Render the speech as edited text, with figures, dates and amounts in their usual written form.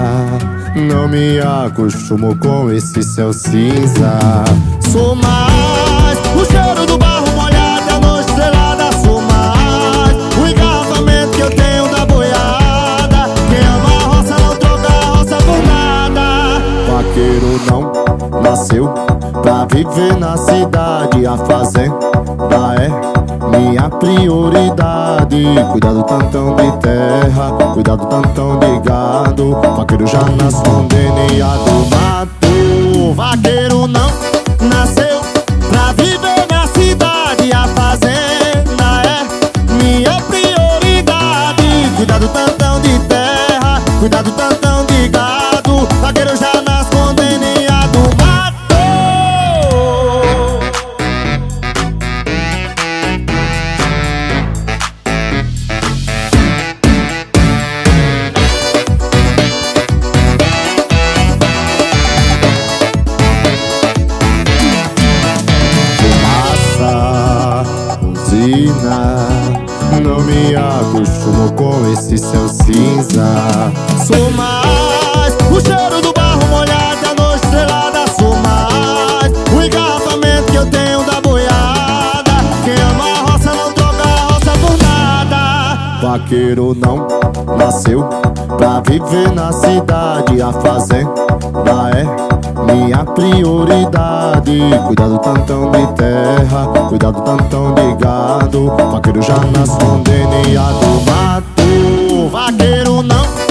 Não me acostumo com esse céu cinza. Sou mais o cheiro do barro molhado, a noite estrelada. Sou mais o engarrafamento que eu tenho da boiada. Quem ama a roça não troca a roça por nada. Vaqueiro não nasceu pra viver na cidade. A fazenda é minha prioridade. Cuidado tantão de terra, cuidado tantão de gado. Vaqueiro já nasce com DNA do mato. Vaqueiro não nasceu pra viver na cidade. A fazenda é minha prioridade. Cuidado tantão de terra, cuidado tantão de gado. Vaqueiro já nasce com DNA do mato. Não me acostumo com esse céu cinza. Sou mais o cheiro do barro molhado, a noite estrelada. Sou mais o engarrafamento que eu tenho da boiada. Quem ama a roça não troca a roça por nada. Vaqueiro não nasceu pra viver na cidade. A fazenda é minha prioridade. Cuidado tantão de terra, cuidado tantão de gado. Vaqueiro já nasce com DNA do mato. Vaqueiro não